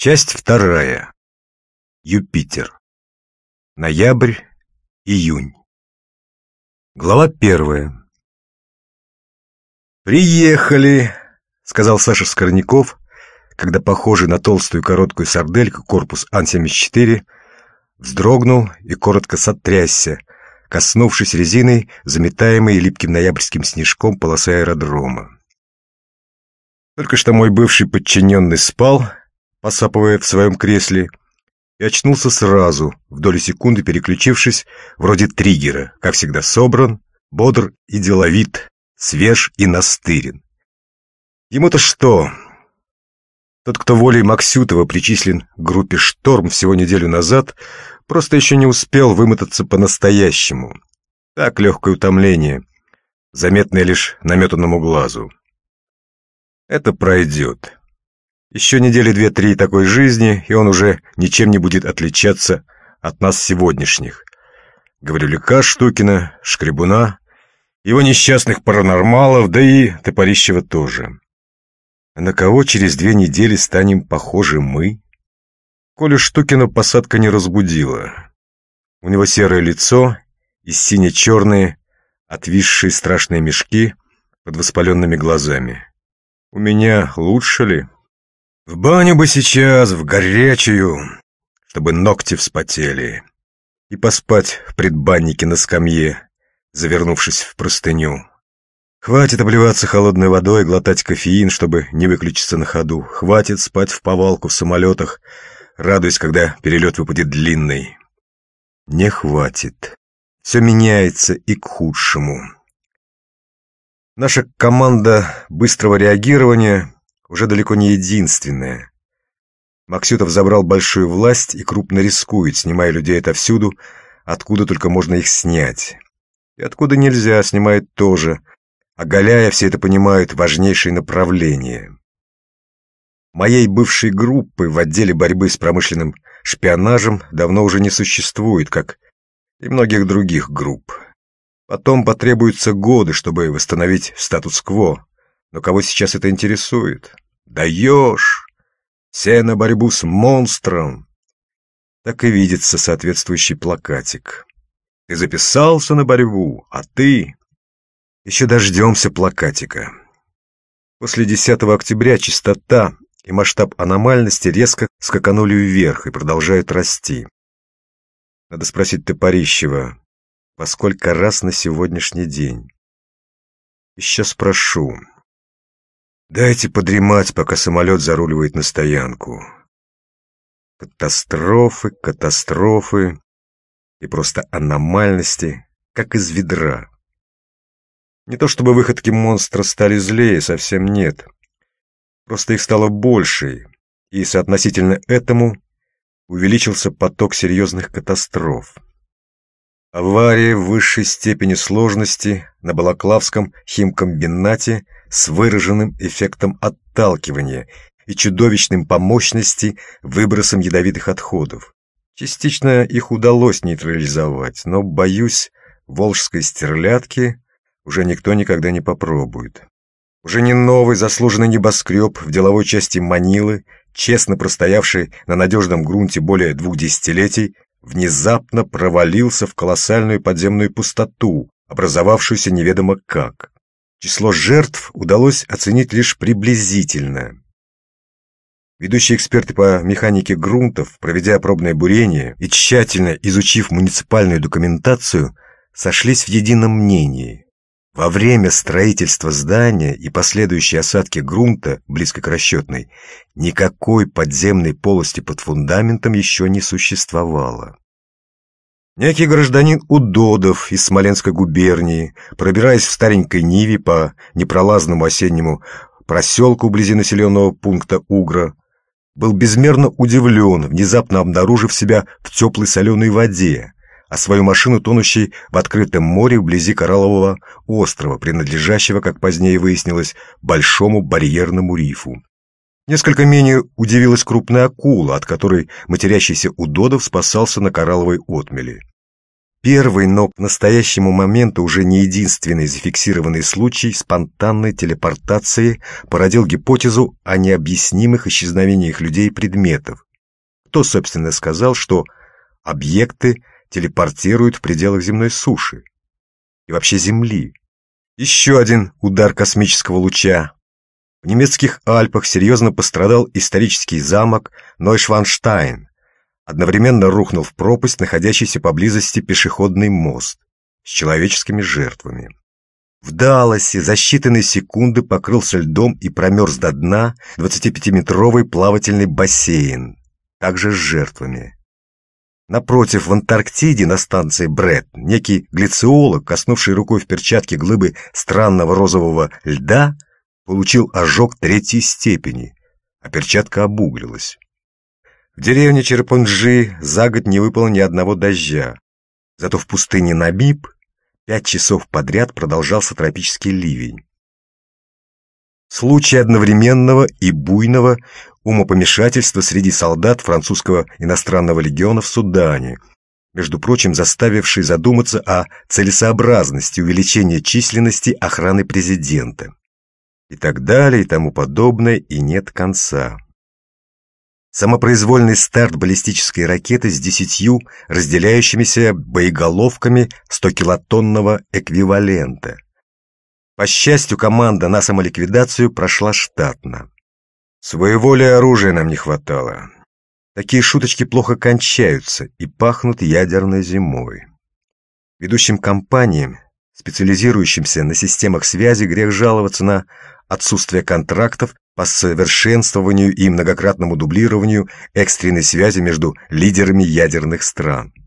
Часть вторая. Юпитер. Ноябрь, июнь. Глава первая. «Приехали», — сказал Саша Скорняков, когда похожий на толстую короткую сардельку корпус Ан-74 вздрогнул и коротко сотрясся, коснувшись резиной, заметаемой липким ноябрьским снежком полосы аэродрома. Только что мой бывший подчиненный спал, посапывая в своем кресле, и очнулся сразу, в доли секунды переключившись, вроде триггера, как всегда собран, бодр и деловит, свеж и настырен. Ему-то что? Тот, кто волей Максютова причислен к группе «Шторм» всего неделю назад, просто еще не успел вымотаться по-настоящему. Так, легкое утомление, заметное лишь наметанному глазу. Это пройдет. Еще недели 2-3 такой жизни, и он уже ничем не будет отличаться от нас сегодняшних. Гаврилюка, Штукина, Шкребуна, его несчастных паранормалов, да и Топорищева тоже. А на кого через 2 недели станем похожи мы? Колю Штукина посадка не разбудила. У него серое лицо и сине-черные, отвисшие страшные мешки под воспаленными глазами. У меня лучше ли? В баню бы сейчас, в горячую, чтобы ногти вспотели, и поспать в предбаннике на скамье, завернувшись в простыню. Хватит обливаться холодной водой и глотать кофеин, чтобы не выключиться на ходу. Хватит спать в повалку в самолетах, радуясь, когда перелет выпадет длинный. Не хватит. Все меняется и к худшему. Наша команда быстрого реагирования уже далеко не единственная. Максютов забрал большую власть и крупно рискует, снимая людей отовсюду, откуда только можно их снять. И откуда нельзя, снимает тоже, оголяя, все это понимают, важнейшие направления. Моей бывшей группы в отделе борьбы с промышленным шпионажем давно уже не существует, как и многих других групп. Потом потребуются годы, чтобы восстановить статус-кво. Но кого сейчас это интересует? Даешь! Все на борьбу с монстром! Так и видится соответствующий плакатик. Ты записался на борьбу, а ты... Еще дождемся плакатика. После 10 октября частота и масштаб аномальности резко скаканули вверх и продолжают расти. Надо спросить Топорищева, во сколько раз на сегодняшний день. И сейчас спрошу. Дайте подремать, пока самолет заруливает на стоянку. Катастрофы, катастрофы и просто аномальности, как из ведра. Не то чтобы выходки монстра стали злее, совсем нет. Просто их стало больше, и соотносительно этому увеличился поток серьезных катастроф. Авария в высшей степени сложности на Балаклавском химкомбинате с выраженным эффектом отталкивания и чудовищным по мощности выбросом ядовитых отходов. Частично их удалось нейтрализовать, но, боюсь, волжской стерлядки уже никто никогда не попробует. Уже не новый заслуженный небоскреб в деловой части Манилы, честно простоявший на надежном грунте более 2 десятилетий, внезапно провалился в колоссальную подземную пустоту, образовавшуюся неведомо как. Число жертв удалось оценить лишь приблизительно. Ведущие эксперты по механике грунтов, проведя пробное бурение и тщательно изучив муниципальную документацию, сошлись в едином мнении. Во время строительства здания и последующей осадки грунта, близко к расчетной, никакой подземной полости под фундаментом еще не существовало. Некий гражданин Удодов из Смоленской губернии, пробираясь в старенькой Ниве по непролазному осеннему проселку вблизи населенного пункта Угра, был безмерно удивлен, внезапно обнаружив себя в теплой соленой воде, а свою машину тонущей в открытом море вблизи Кораллового острова, принадлежащего, как позднее выяснилось, большому барьерному рифу. Несколько менее удивилась крупная акула, от которой матерящийся Удодов спасался на коралловой отмели. Первый, но к настоящему моменту уже не единственный зафиксированный случай спонтанной телепортации породил гипотезу о необъяснимых исчезновениях людей и предметов. Кто, собственно, сказал, что объекты телепортируют в пределах земной суши и вообще Земли? Еще один удар космического луча. В немецких Альпах серьезно пострадал исторический замок Нойшванштайн. Одновременно рухнул в пропасть, находящийся поблизости пешеходный мост с человеческими жертвами. В Далласе за считанные секунды покрылся льдом и промерз до дна 25-метровый плавательный бассейн, также с жертвами. Напротив, в Антарктиде на станции Бред некий глициолог, коснувший рукой в перчатке глыбы странного розового льда, получил ожог 3-й степени, а перчатка обуглилась. В деревне Черпунджи за год не выпало ни одного дождя, зато в пустыне Намиб 5 часов подряд продолжался тропический ливень. Случай одновременного и буйного умопомешательства среди солдат французского иностранного легиона в Судане, между прочим, заставивший задуматься о целесообразности увеличения численности охраны президента. И так далее, и тому подобное, и нет конца. Самопроизвольный старт баллистической ракеты с 10 разделяющимися боеголовками 100-килотонного эквивалента. По счастью, команда на самоликвидацию прошла штатно. Своеволия оружия нам не хватало. Такие шуточки плохо кончаются и пахнут ядерной зимой. Ведущим компаниям, специализирующимся на системах связи, грех жаловаться на отсутствие контрактов по совершенствованию и многократному дублированию экстренной связи между лидерами ядерных стран.